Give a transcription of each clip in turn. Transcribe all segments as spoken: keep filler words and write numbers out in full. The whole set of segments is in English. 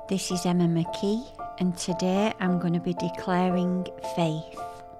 This is Emma McKee, and today I'm going to be declaring faith.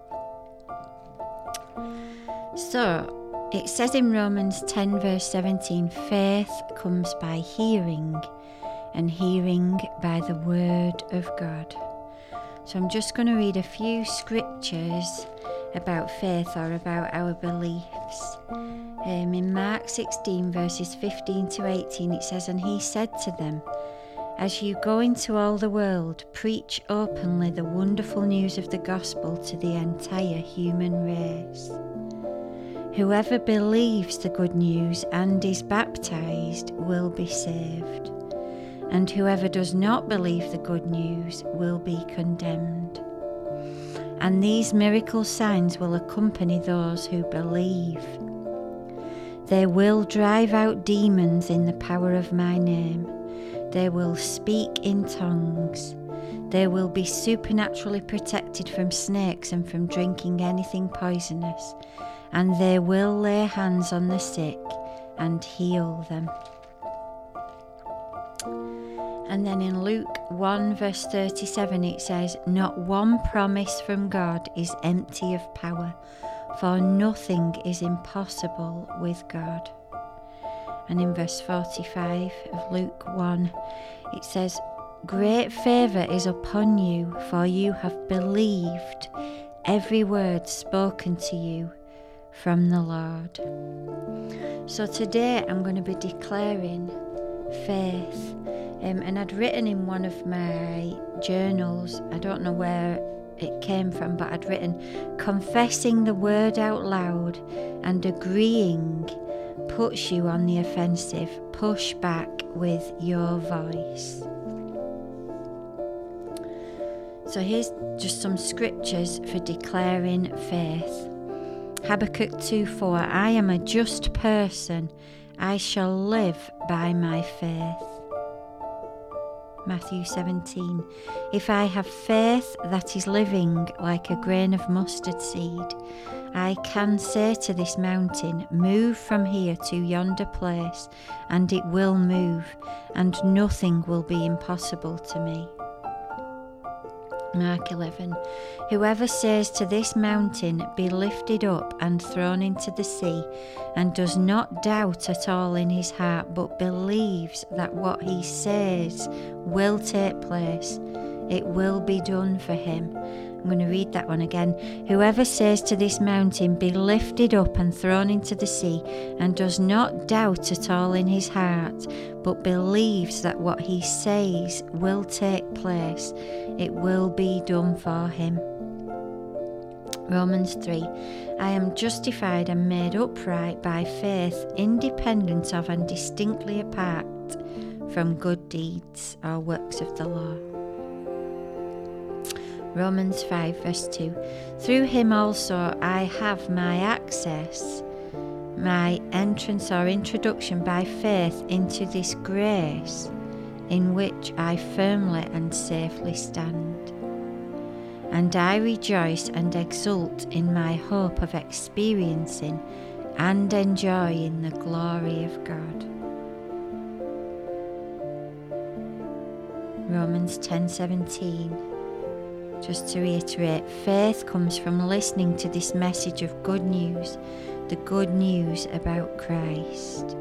So, it says in Romans ten verse seventeen, faith comes by hearing, and hearing by the word of God. So I'm just going to read a few scriptures about faith or about our beliefs. Um, in Mark sixteen verses fifteen to eighteen it says, and he said to them, as you go into all the world, preach openly the wonderful news of the gospel to the entire human race. Whoever believes the good news and is baptized will be saved, and whoever does not believe the good news will be condemned. And these miracle signs will accompany those who believe. They will drive out demons in the power of my name. They will speak in tongues. They will be supernaturally protected from snakes and from drinking anything poisonous. And they will lay hands on the sick and heal them. And then in Luke one verse thirty-seven it says, not one promise from God is empty of power, for nothing is impossible with God. And in verse forty-five of Luke one, it says, great favour is upon you, for you have believed every word spoken to you from the Lord. So today I'm going to be declaring faith. Um, and I'd written in one of my journals, I don't know where it came from, but I'd written, confessing the word out loud and agreeing puts you on the offensive. Push back with your voice. So here's just some scriptures for declaring faith. Habakkuk two four, I am a just person, I shall live by my faith. Matthew seventeen, if I have faith that is living like a grain of mustard seed, I can say to this mountain, move from here to yonder place, and it will move, and nothing will be impossible to me. Mark eleven, whoever says to this mountain, be lifted up and thrown into the sea, and does not doubt at all in his heart, but believes that what he says will take place, it will be done for him. I'm going to read that one again. Whoever says to this mountain, be lifted up and thrown into the sea, and does not doubt at all in his heart, but believes that what he says will take place, it will be done for him. Romans three, I am justified and made upright by faith, independent of and distinctly apart from good deeds or works of the law. Romans five verse two, through him also I have my access, my entrance or introduction by faith into this grace in which I firmly and safely stand. And I rejoice and exult in my hope of experiencing and enjoying the glory of God. Romans ten seventeen, just to reiterate, faith comes from listening to this message of good news, the good news about Christ.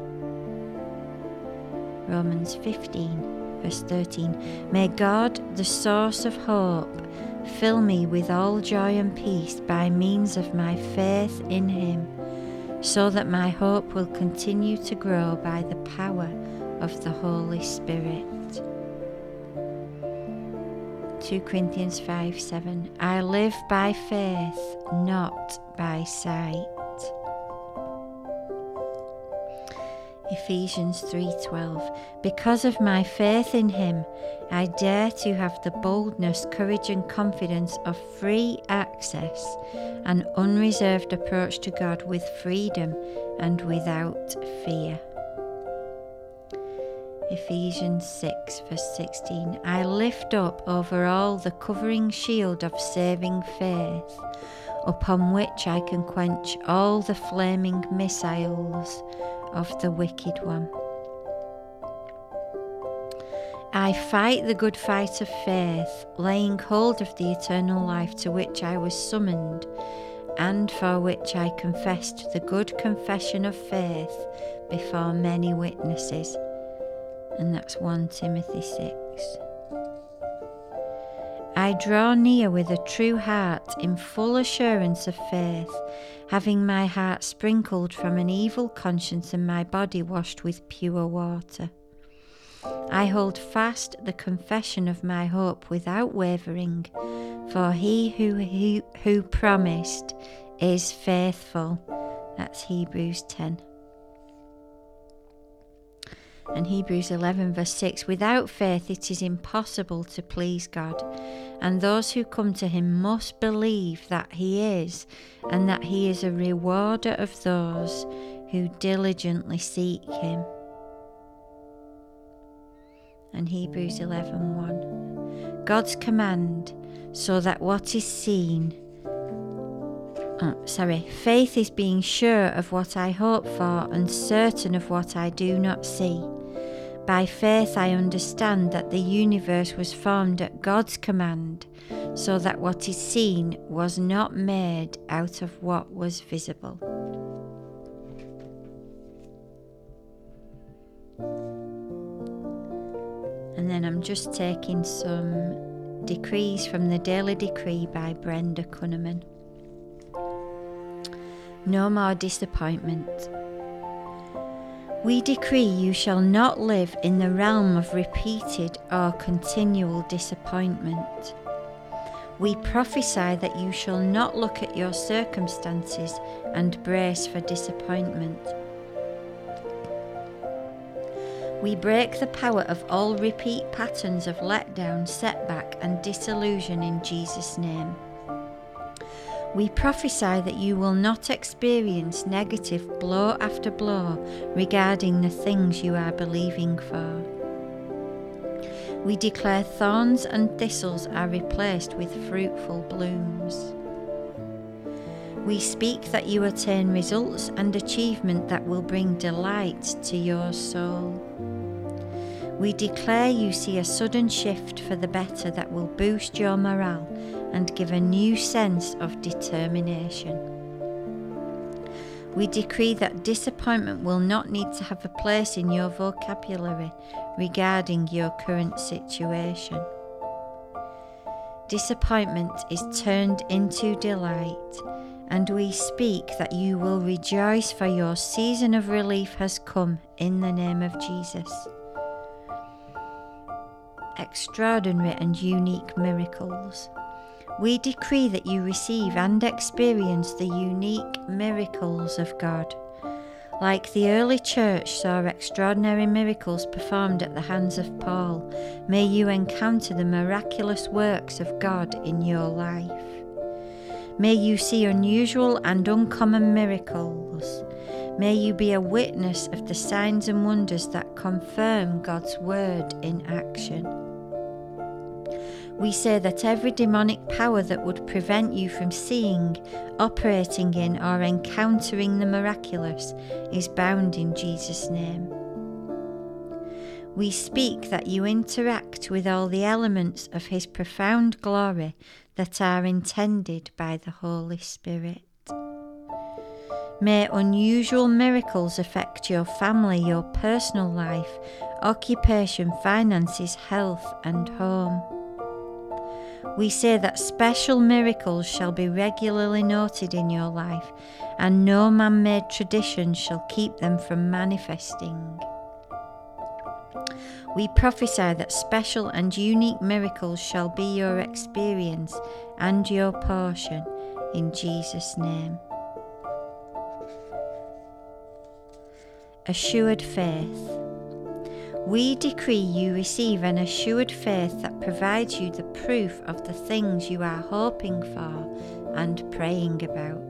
Romans fifteen verse thirteen, may God, the source of hope, fill me with all joy and peace by means of my faith in him, so that my hope will continue to grow by the power of the Holy Spirit. Second Corinthians five seven, I live by faith, not by sight. Ephesians three twelve, because of my faith in him, I dare to have the boldness, courage and confidence of free access and unreserved approach to God with freedom and without fear. Ephesians six verse sixteen, I lift up over all the covering shield of saving faith, upon which I can quench all the flaming missiles of the wicked one. I fight the good fight of faith, laying hold of the eternal life to which I was summoned, and for which I confessed the good confession of faith before many witnesses. And that's First Timothy six. I draw near with a true heart in full assurance of faith, having my heart sprinkled from an evil conscience and my body washed with pure water. I hold fast the confession of my hope without wavering, for he who, who, who promised is faithful. That's Hebrews ten. And Hebrews eleven verse six, without faith it is impossible to please God, and those who come to him must believe that he is, and that he is a rewarder of those who diligently seek him. And Hebrews eleven one, God's command, so that what is seen, oh, sorry, faith is being sure of what I hope for and certain of what I do not see. By faith I understand that the universe was formed at God's command, so that what is seen was not made out of what was visible. And then I'm just taking some decrees from the Daily Decree by Brenda Cunnaman. No more disappointment. We decree you shall not live in the realm of repeated or continual disappointment. We prophesy that you shall not look at your circumstances and brace for disappointment. We break the power of all repeat patterns of letdown, setback and disillusion in Jesus' name. We prophesy that you will not experience negative blow after blow regarding the things you are believing for. We declare thorns and thistles are replaced with fruitful blooms. We speak that you attain results and achievement that will bring delight to your soul. We declare you see a sudden shift for the better that will boost your morale and give a new sense of determination. We decree that disappointment will not need to have a place in your vocabulary regarding your current situation. Disappointment is turned into delight, and we speak that you will rejoice, for your season of relief has come in the name of Jesus. Extraordinary and unique miracles. We decree that you receive and experience the unique miracles of God. Like the early church saw extraordinary miracles performed at the hands of Paul, may you encounter the miraculous works of God in your life. May you see unusual and uncommon miracles. May you be a witness of the signs and wonders that confirm God's word in action. We say that every demonic power that would prevent you from seeing, operating in, or encountering the miraculous is bound in Jesus' name. We speak that you interact with all the elements of His profound glory that are intended by the Holy Spirit. May unusual miracles affect your family, your personal life, occupation, finances, health, and home. We say that special miracles shall be regularly noted in your life, and no man-made tradition shall keep them from manifesting. We prophesy that special and unique miracles shall be your experience and your portion in Jesus' name. Assured faith. We decree you receive an assured faith that provides you the proof of the things you are hoping for and praying about.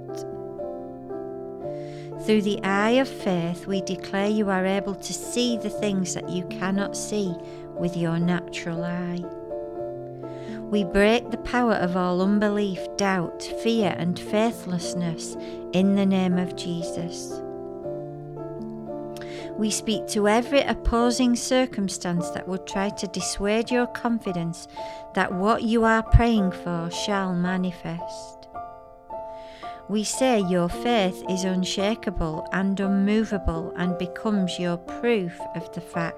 Through the eye of faith, we declare you are able to see the things that you cannot see with your natural eye. We break the power of all unbelief, doubt, fear, and faithlessness in the name of Jesus. We speak to every opposing circumstance that would try to dissuade your confidence that what you are praying for shall manifest. We say your faith is unshakable and unmovable and becomes your proof of the facts.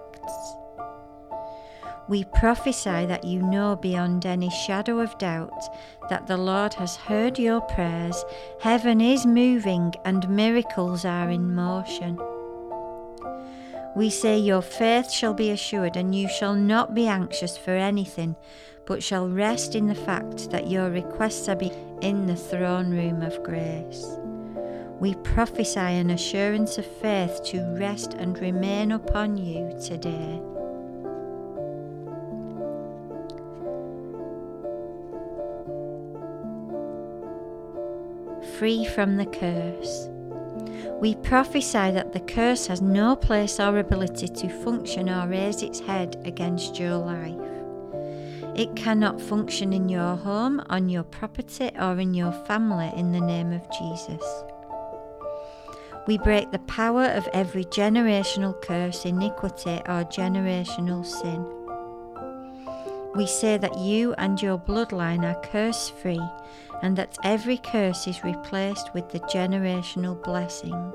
We prophesy that you know beyond any shadow of doubt that the Lord has heard your prayers, heaven is moving, and miracles are in motion. We say your faith shall be assured, and you shall not be anxious for anything, but shall rest in the fact that your requests are in the throne room of grace. We prophesy an assurance of faith to rest and remain upon you today. Free from the curse. We prophesy that the curse has no place or ability to function or raise its head against your life. It cannot function in your home, on your property, or in your family in the name of Jesus. We break the power of every generational curse, iniquity, or generational sin. We say that you and your bloodline are curse-free, and that every curse is replaced with the generational blessing.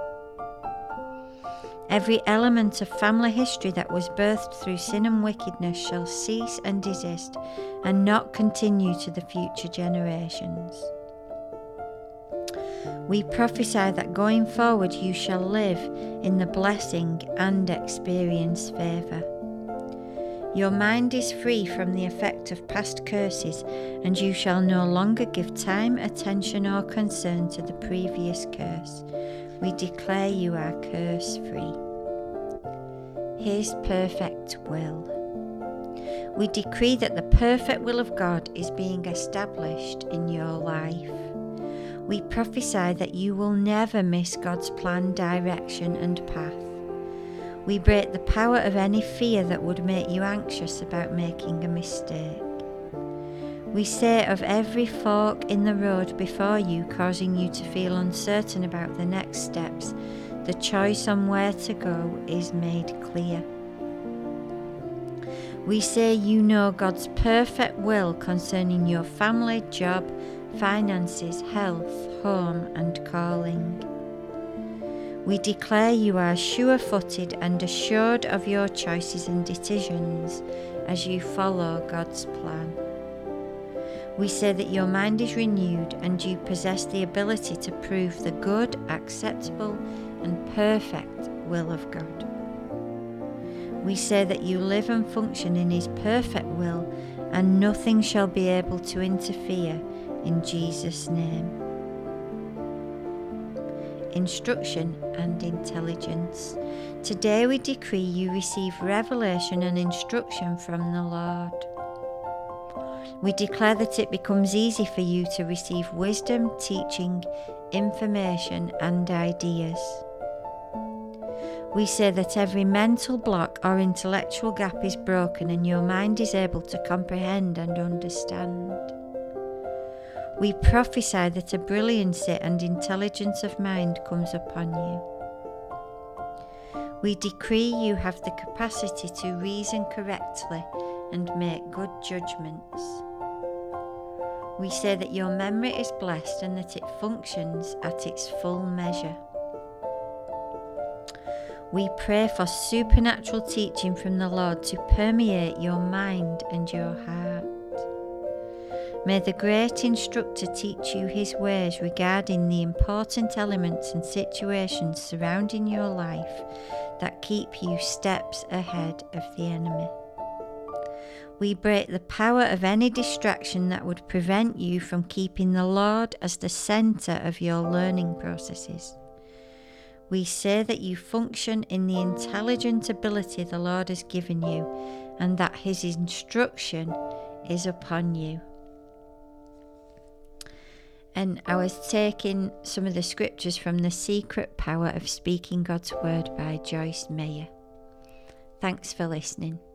Every element of family history that was birthed through sin and wickedness shall cease and desist, and not continue to the future generations. We prophesy that going forward you shall live in the blessing and experience favour. Your mind is free from the effect of past curses, and you shall no longer give time, attention, or concern to the previous curse. We declare you are curse-free. His perfect will. We decree that the perfect will of God is being established in your life. We prophesy that you will never miss God's plan, direction, and path. We break the power of any fear that would make you anxious about making a mistake. We say of every fork in the road before you, causing you to feel uncertain about the next steps, the choice on where to go is made clear. We say you know God's perfect will concerning your family, job, finances, health, home, and calling. We declare you are sure-footed and assured of your choices and decisions as you follow God's plan. We say that your mind is renewed and you possess the ability to prove the good, acceptable, and perfect will of God. We say that you live and function in His perfect will, and nothing shall be able to interfere in Jesus' name. Instruction and intelligence. Today we decree you receive revelation and instruction from the Lord. We declare that it becomes easy for you to receive wisdom, teaching, information, and ideas. We say that every mental block or intellectual gap is broken and your mind is able to comprehend and understand. We prophesy that a brilliancy and intelligence of mind comes upon you. We decree you have the capacity to reason correctly and make good judgments. We say that your memory is blessed and that it functions at its full measure. We pray for supernatural teaching from the Lord to permeate your mind and your heart. May the great instructor teach you his ways regarding the important elements and situations surrounding your life that keep you steps ahead of the enemy. We break the power of any distraction that would prevent you from keeping the Lord as the centre of your learning processes. We say that you function in the intelligent ability the Lord has given you, and that his instruction is upon you. And I was taking some of the scriptures from The Secret Power of Speaking God's Word by Joyce Meyer. Thanks for listening.